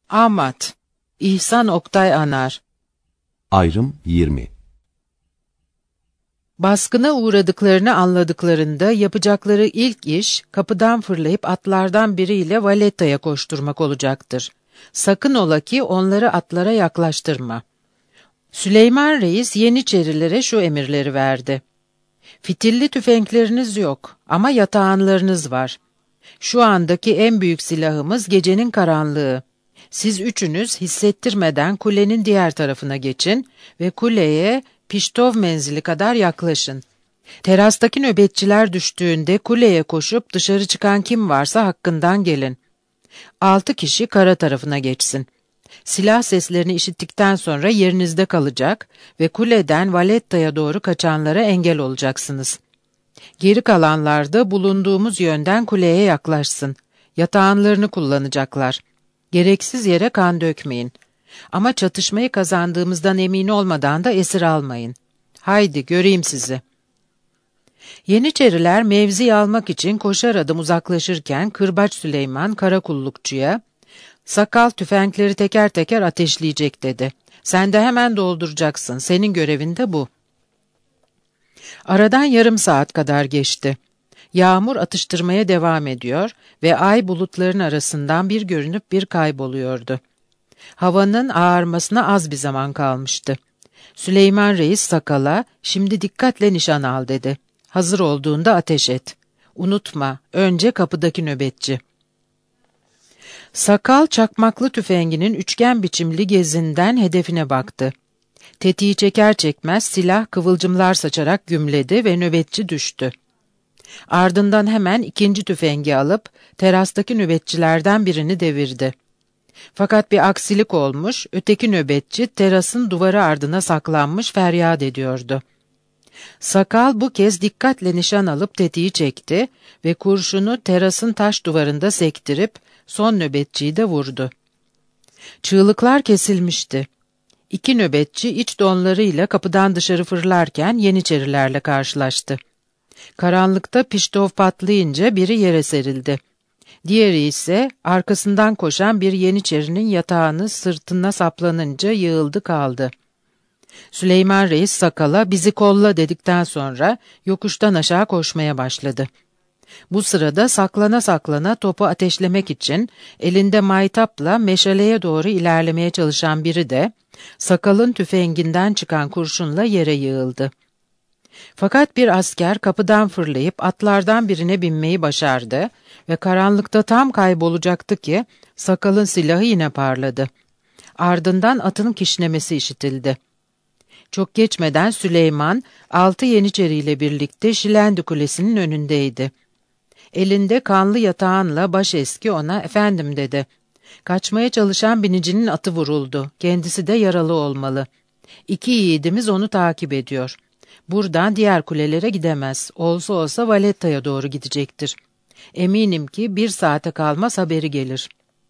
Amat İhsan Oktay Anar. Ayrım 20. Baskına uğradıklarını anladıklarında yapacakları ilk iş kapıdan fırlayıp atlardan biriyle Valetta'ya koşturmak olacaktır. Sakın ola ki onları atlara yaklaştırma. Süleyman Reis Yeniçerilere şu emirleri verdi. Fitilli tüfekleriniz yok ama yatağanlarınız var. Şu andaki en büyük silahımız gecenin karanlığı. Siz üçünüz hissettirmeden kulenin diğer tarafına geçin ve kuleye Piştov menzili kadar yaklaşın. Terastaki nöbetçiler düştüğünde kuleye koşup dışarı çıkan kim varsa hakkından gelin. 6 kişi kara tarafına geçsin. Silah seslerini işittikten sonra yerinizde kalacak ve kuleden Valetta'ya doğru kaçanlara engel olacaksınız. Geri kalanlar da bulunduğumuz yönden kuleye yaklaşsın. Yatağanlarını kullanacaklar. Gereksiz yere kan dökmeyin. Ama çatışmayı kazandığımızdan emin olmadan da esir almayın. Haydi göreyim sizi. Yeniçeriler mevzi almak için koşar adım uzaklaşırken Kırbaç Süleyman karakullukçuya, "Sakal tüfekleri teker teker ateşleyecek" dedi. "Sen de hemen dolduracaksın. Senin görevin de bu." Aradan yarım saat kadar geçti. Yağmur atıştırmaya devam ediyor ve ay bulutların arasından bir görünüp bir kayboluyordu. Havanın ağarmasına az bir zaman kalmıştı. Süleyman Reis Sakal'a, "Şimdi dikkatle nişan al" dedi. "Hazır olduğunda ateş et. Unutma, önce kapıdaki nöbetçi." Sakal çakmaklı tüfenginin üçgen biçimli gezinden hedefine baktı. Tetiği çeker çekmez silah kıvılcımlar saçarak gümledi ve nöbetçi düştü. Ardından hemen ikinci tüfengi alıp terastaki nöbetçilerden birini devirdi. Fakat bir aksilik olmuş, öteki nöbetçi terasın duvarı ardına saklanmış feryat ediyordu. Sakal bu kez dikkatle nişan alıp tetiği çekti ve kurşunu terasın taş duvarında sektirip son nöbetçiyi de vurdu. Çığlıklar kesilmişti. 2 nöbetçi iç donlarıyla kapıdan dışarı fırlarken Yeniçerilerle karşılaştı. Karanlıkta Piştov patlayınca biri yere serildi. Diğeri ise arkasından koşan bir Yeniçerinin yatağını sırtına saplanınca yığıldı kaldı. Süleyman Reis Sakal'a "Bizi kolla" dedikten sonra yokuştan aşağı koşmaya başladı. Bu sırada saklana saklana topu ateşlemek için elinde maytapla meşaleye doğru ilerlemeye çalışan biri de Sakal'ın tüfenginden çıkan kurşunla yere yığıldı. Fakat bir asker kapıdan fırlayıp atlardan birine binmeyi başardı ve karanlıkta tam kaybolacaktı ki Sakal'ın silahı yine parladı. Ardından atın kişnemesi işitildi. Çok geçmeden Süleyman 6 Yeniçeriyle birlikte Şilendi Kulesi'nin önündeydi. Elinde kanlı yatağınla başeski ona "Efendim" dedi. Kaçmaya çalışan binicinin atı vuruldu. Kendisi de yaralı olmalı. 2 yiğidimiz onu takip ediyor. Buradan diğer kulelere gidemez. Olsa olsa Valetta'ya doğru gidecektir. Eminim ki 1 saate kalmaz haberi gelir.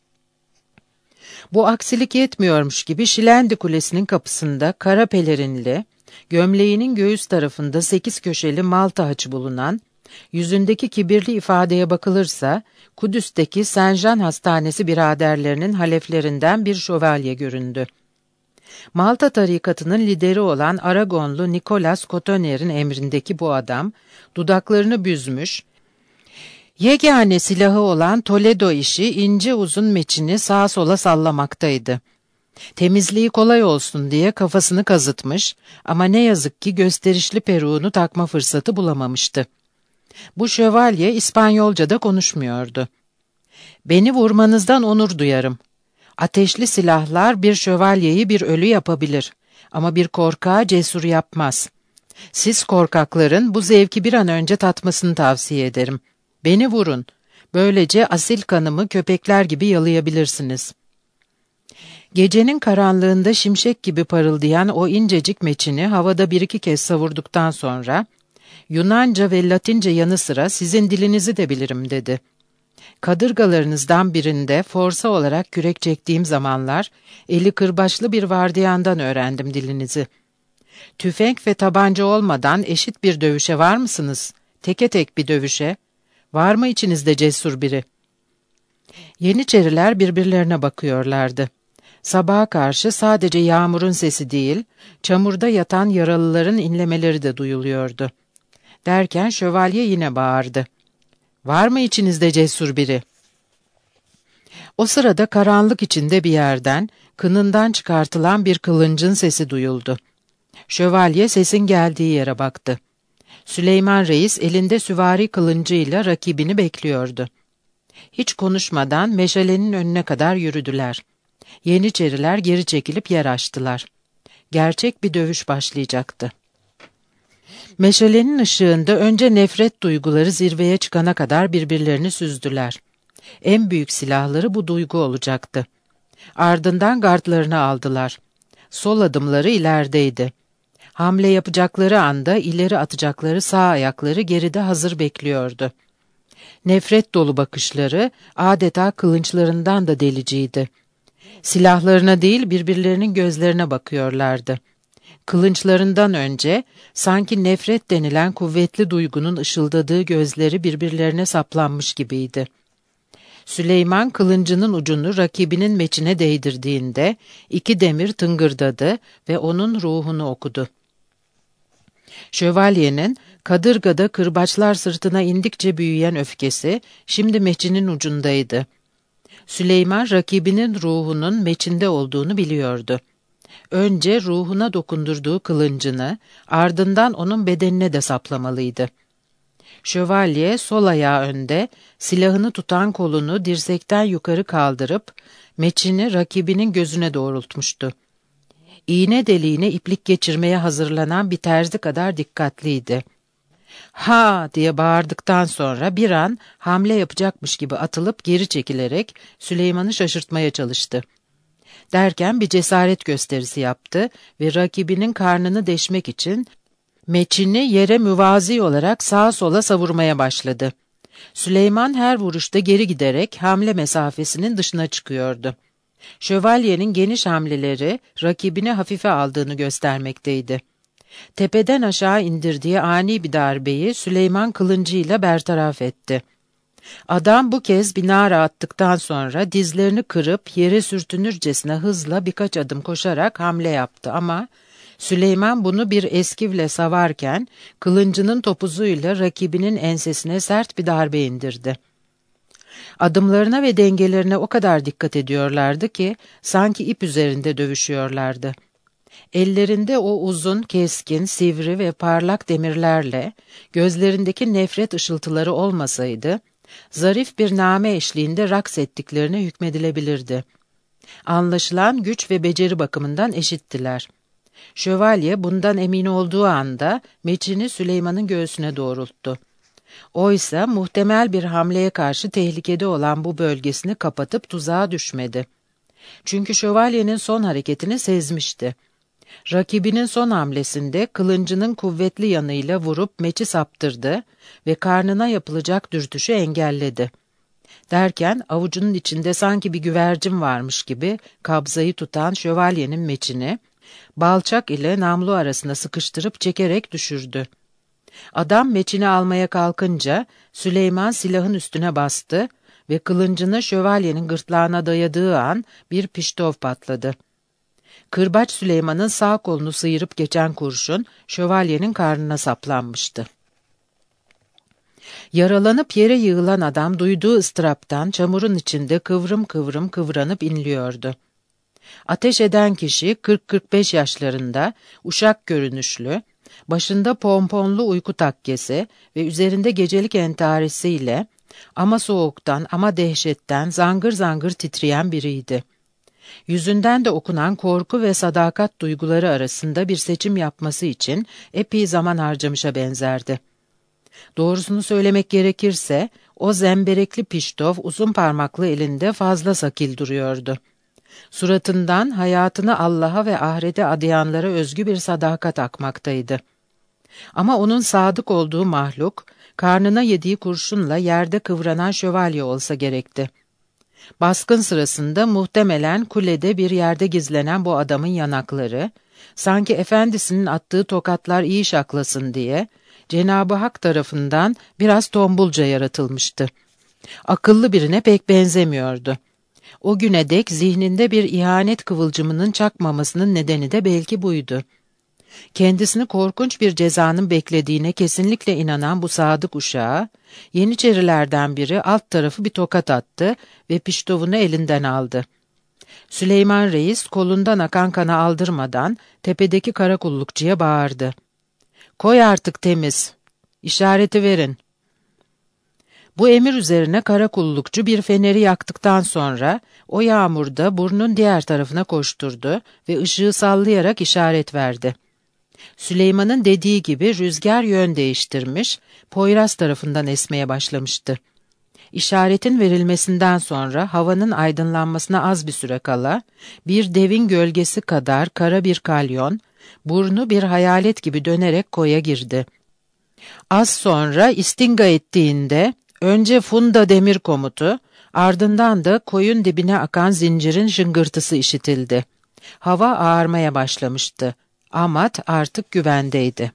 Bu aksilik yetmiyormuş gibi Şilendi Kulesi'nin kapısında kara pelerinli, gömleğinin göğüs tarafında 8 köşeli malta haçı bulunan, yüzündeki kibirli ifadeye bakılırsa Kudüs'teki Saint-Jean Hastanesi biraderlerinin haleflerinden bir şövalye göründü. Malta tarikatının lideri olan Aragonlu Nicolas Cotoner'in emrindeki bu adam, dudaklarını büzmüş, yegane silahı olan Toledo işi ince uzun meçini sağa sola sallamaktaydı. Temizliği kolay olsun diye kafasını kazıtmış ama ne yazık ki gösterişli peruğunu takma fırsatı bulamamıştı. Bu şövalye İspanyolca'da konuşmuyordu. "Beni vurmanızdan onur duyarım. Ateşli silahlar bir şövalyeyi bir ölü yapabilir ama bir korkağı cesur yapmaz. Siz korkakların bu zevki bir an önce tatmasını tavsiye ederim. Beni vurun. Böylece asil kanımı köpekler gibi yalayabilirsiniz." Gecenin karanlığında şimşek gibi parıldayan o incecik meçini havada 1-2 kez savurduktan sonra, "Yunanca ve Latince yanı sıra sizin dilinizi de bilirim" dedi. "Kadırgalarınızdan birinde forsa olarak kürek çektiğim zamanlar, eli kırbaçlı bir vardiyandan öğrendim dilinizi. Tüfek ve tabanca olmadan eşit bir dövüşe var mısınız? Teke tek bir dövüşe. Var mı içinizde cesur biri?" Yeniçeriler birbirlerine bakıyorlardı. Sabaha karşı sadece yağmurun sesi değil, çamurda yatan yaralıların inlemeleri de duyuluyordu. Derken şövalye yine bağırdı. "Var mı içinizde cesur biri?" O sırada karanlık içinde bir yerden, kınından çıkartılan bir kılıncın sesi duyuldu. Şövalye sesin geldiği yere baktı. Süleyman Reis elinde süvari kılıncıyla rakibini bekliyordu. Hiç konuşmadan meşalenin önüne kadar yürüdüler. Yeniçeriler geri çekilip yer açtılar. Gerçek bir dövüş başlayacaktı. Meşalenin ışığında önce nefret duyguları zirveye çıkana kadar birbirlerini süzdüler. En büyük silahları bu duygu olacaktı. Ardından gardlarını aldılar. Sol adımları ilerideydi. Hamle yapacakları anda ileri atacakları sağ ayakları geride hazır bekliyordu. Nefret dolu bakışları adeta kılınçlarından da deliciydi. Silahlarına değil birbirlerinin gözlerine bakıyorlardı. Kılınçlarından önce sanki nefret denilen kuvvetli duygunun ışıldadığı gözleri birbirlerine saplanmış gibiydi. Süleyman kılıncının ucunu rakibinin meçine değdirdiğinde iki demir tıngırdadı ve onun ruhunu okudu. Şövalyenin kadırgada kırbaçlar sırtına indikçe büyüyen öfkesi şimdi meçinin ucundaydı. Süleyman rakibinin ruhunun meçinde olduğunu biliyordu. Önce ruhuna dokundurduğu kılıncını, ardından onun bedenine de saplamalıydı. Şövalye sol ayağı önde, silahını tutan kolunu dirsekten yukarı kaldırıp, meçini rakibinin gözüne doğrultmuştu. İğne deliğine iplik geçirmeye hazırlanan bir terzi kadar dikkatliydi. "Ha!" diye bağırdıktan sonra bir an hamle yapacakmış gibi atılıp geri çekilerek Süleyman'ı şaşırtmaya çalıştı. Derken bir cesaret gösterisi yaptı ve rakibinin karnını deşmek için meçini yere müvazi olarak sağa sola savurmaya başladı. Süleyman her vuruşta geri giderek hamle mesafesinin dışına çıkıyordu. Şövalyenin geniş hamleleri rakibini hafife aldığını göstermekteydi. Tepeden aşağı indirdiği ani bir darbeyi Süleyman kılıncıyla bertaraf etti. Adam bu kez bir nara attıktan sonra dizlerini kırıp yere sürtünürcesine hızla birkaç adım koşarak hamle yaptı ama Süleyman bunu bir eskivle savarken kılıncının topuzuyla rakibinin ensesine sert bir darbe indirdi. Adımlarına ve dengelerine o kadar dikkat ediyorlardı ki sanki ip üzerinde dövüşüyorlardı. Ellerinde o uzun, keskin, sivri ve parlak demirlerle gözlerindeki nefret ışıltıları olmasaydı, zarif bir name eşliğinde raks ettiklerine hükmedilebilirdi. Anlaşılan güç ve beceri bakımından eşittiler. Şövalye bundan emin olduğu anda meçini Süleyman'ın göğsüne doğrulttu. Oysa muhtemel bir hamleye karşı tehlikede olan bu bölgesini kapatıp tuzağa düşmedi. Çünkü şövalyenin son hareketini sezmişti. Rakibinin son hamlesinde kılıncının kuvvetli yanıyla vurup meçi saptırdı ve karnına yapılacak dürtüşü engelledi. Derken avucunun içinde sanki bir güvercin varmış gibi kabzayı tutan şövalyenin meçini, balçak ile namlu arasında sıkıştırıp çekerek düşürdü. Adam meçini almaya kalkınca Süleyman silahın üstüne bastı ve kılıncını şövalyenin gırtlağına dayadığı an bir piştov patladı. Kırbaç Süleyman'ın sağ kolunu sıyırıp geçen kurşun şövalyenin karnına saplanmıştı. Yaralanıp yere yığılan adam duyduğu ıstıraptan çamurun içinde kıvrım kıvrım kıvranıp inliyordu. Ateş eden kişi 40-45 yaşlarında, uşak görünüşlü, başında pomponlu uyku takkesi ve üzerinde gecelik entarisiyle ama soğuktan ama dehşetten zangır zangır titreyen biriydi. Yüzünden de okunan korku ve sadakat duyguları arasında bir seçim yapması için epey zaman harcamışa benzerdi. Doğrusunu söylemek gerekirse o zemberekli piştov uzun parmaklı elinde fazla sakil duruyordu. Suratından hayatını Allah'a ve ahirete adayanlara özgü bir sadakat akmaktaydı. Ama onun sadık olduğu mahluk, karnına yediği kurşunla yerde kıvranan şövalye olsa gerekti. Baskın sırasında muhtemelen kulede bir yerde gizlenen bu adamın yanakları, sanki efendisinin attığı tokatlar iyi şaklasın diye, Cenab-ı Hak tarafından biraz tombulca yaratılmıştı. Akıllı birine pek benzemiyordu. O güne dek zihninde bir ihanet kıvılcımının çakmamasının nedeni de belki buydu. Kendisini korkunç bir cezanın beklediğine kesinlikle inanan bu sadık uşağa, Yeniçerilerden biri alt tarafı bir tokat attı ve piştovunu elinden aldı. Süleyman Reis kolundan akan kanı aldırmadan tepedeki karakullukçuya bağırdı. "Koy artık temiz, işareti verin." Bu emir üzerine karakullukçu bir feneri yaktıktan sonra o yağmurda burnun diğer tarafına koşturdu ve ışığı sallayarak işaret verdi. Süleyman'ın dediği gibi rüzgar yön değiştirmiş, Poyraz tarafından esmeye başlamıştı. İşaretin verilmesinden sonra havanın aydınlanmasına az bir süre kala, bir devin gölgesi kadar kara bir kalyon, burnu bir hayalet gibi dönerek koya girdi. Az sonra istinga ettiğinde, önce funda demir komutu, ardından da koyun dibine akan zincirin şıngırtısı işitildi. Hava ağarmaya başlamıştı. Amat artık güvendeydi.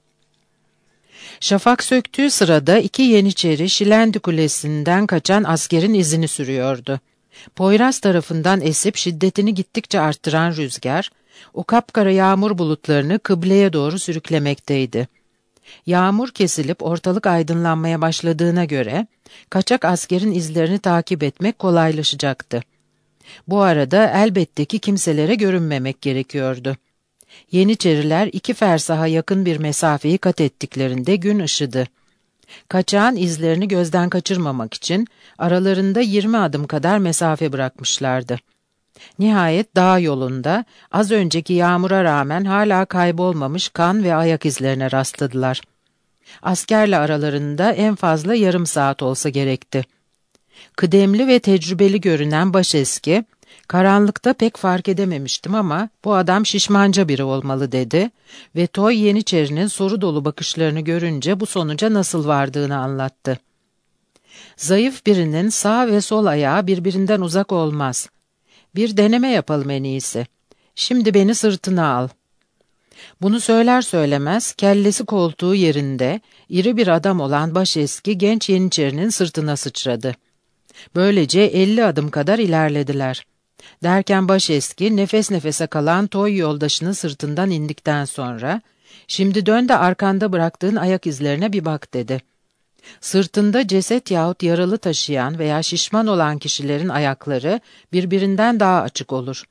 Şafak söktüğü sırada iki Yeniçeri Şilendi Kulesi'nden kaçan askerin izini sürüyordu. Poyraz tarafından esip şiddetini gittikçe arttıran rüzgar, o kapkara yağmur bulutlarını kıbleye doğru sürüklemekteydi. Yağmur kesilip ortalık aydınlanmaya başladığına göre, kaçak askerin izlerini takip etmek kolaylaşacaktı. Bu arada elbette ki kimselere görünmemek gerekiyordu. Yeniçeriler 2 fersaha yakın bir mesafeyi kat ettiklerinde gün ışıdı. Kaçağın izlerini gözden kaçırmamak için aralarında 20 adım kadar mesafe bırakmışlardı. Nihayet dağ yolunda az önceki yağmura rağmen hala kaybolmamış kan ve ayak izlerine rastladılar. Askerle aralarında en fazla yarım saat olsa gerekti. Kıdemli ve tecrübeli görünen başeski, "Karanlıkta pek fark edememiştim ama bu adam şişmanca biri olmalı," dedi ve Toy Yeniçeri'nin soru dolu bakışlarını görünce bu sonuca nasıl vardığını anlattı. "Zayıf birinin sağ ve sol ayağı birbirinden uzak olmaz. Bir deneme yapalım en iyisi. Şimdi beni sırtına al." Bunu söyler söylemez kellesi koltuğu yerinde iri bir adam olan başeski genç Yeniçeri'nin sırtına sıçradı. Böylece 50 adım kadar ilerlediler. Derken başeski nefes nefese kalan Toy yoldaşının sırtından indikten sonra, "Şimdi dön de arkanda bıraktığın ayak izlerine bir bak," dedi. Sırtında ceset yahut yaralı taşıyan veya şişman olan kişilerin ayakları birbirinden daha açık olur.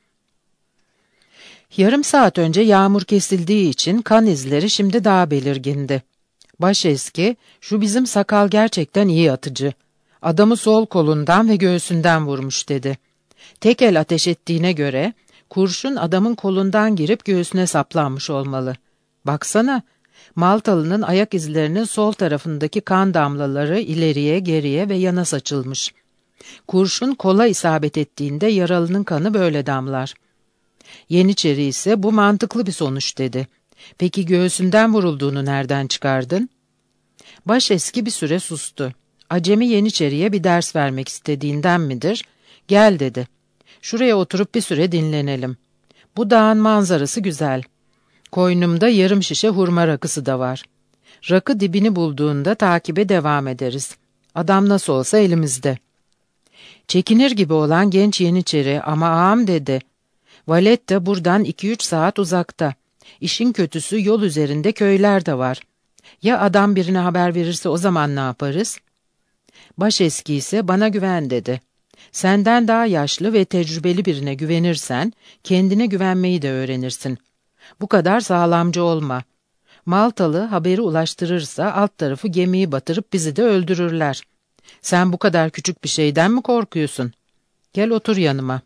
Yarım saat önce yağmur kesildiği için kan izleri şimdi daha belirgindi. Başeski, "Şu bizim sakal gerçekten iyi atıcı. Adamı sol kolundan ve göğsünden vurmuş," dedi. Tek el ateş ettiğine göre kurşun adamın kolundan girip göğsüne saplanmış olmalı. Baksana, Maltalı'nın ayak izlerinin sol tarafındaki kan damlaları ileriye, geriye ve yana saçılmış. Kurşun kola isabet ettiğinde yaralının kanı böyle damlar. Yeniçeri ise "Bu mantıklı bir sonuç," dedi. "Peki göğsünden vurulduğunu nereden çıkardın?" Başeski bir süre sustu. Acemi Yeniçeri'ye bir ders vermek istediğinden midir? "Gel," dedi. "Şuraya oturup bir süre dinlenelim. Bu dağın manzarası güzel. Koynumda yarım şişe hurma rakısı da var. Rakı dibini bulduğunda takibe devam ederiz. Adam nasıl olsa elimizde." Çekinir gibi olan genç Yeniçeri, "Ama ağam," dedi. "Valletta buradan 2-3 saat uzakta. İşin kötüsü yol üzerinde köyler de var. Ya adam birine haber verirse o zaman ne yaparız?" Başeski ise "Bana güven," dedi. "Senden daha yaşlı ve tecrübeli birine güvenirsen, kendine güvenmeyi de öğrenirsin. Bu kadar sağlamcı olma. Maltalı haberi ulaştırırsa alt tarafı gemiyi batırıp bizi de öldürürler. Sen bu kadar küçük bir şeyden mi korkuyorsun? Gel otur yanıma."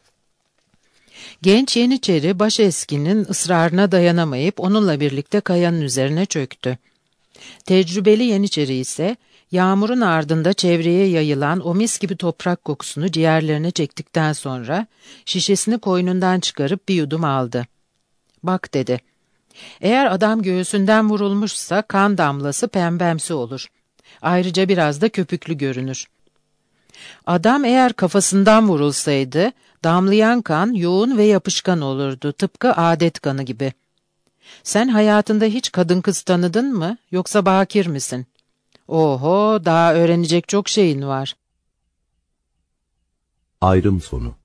Genç Yeniçeri başeskinin ısrarına dayanamayıp onunla birlikte kayanın üzerine çöktü. Tecrübeli Yeniçeri ise yağmurun ardında çevreye yayılan o mis gibi toprak kokusunu ciğerlerine çektikten sonra şişesini koynundan çıkarıp bir yudum aldı. "Bak," dedi. "Eğer adam göğsünden vurulmuşsa kan damlası pembemsi olur. Ayrıca biraz da köpüklü görünür. Adam eğer kafasından vurulsaydı damlayan kan yoğun ve yapışkan olurdu, tıpkı adet kanı gibi. Sen hayatında hiç kadın kız tanıdın mı, yoksa bakir misin? Oho, daha öğrenecek çok şeyin var." Ayrım sonu.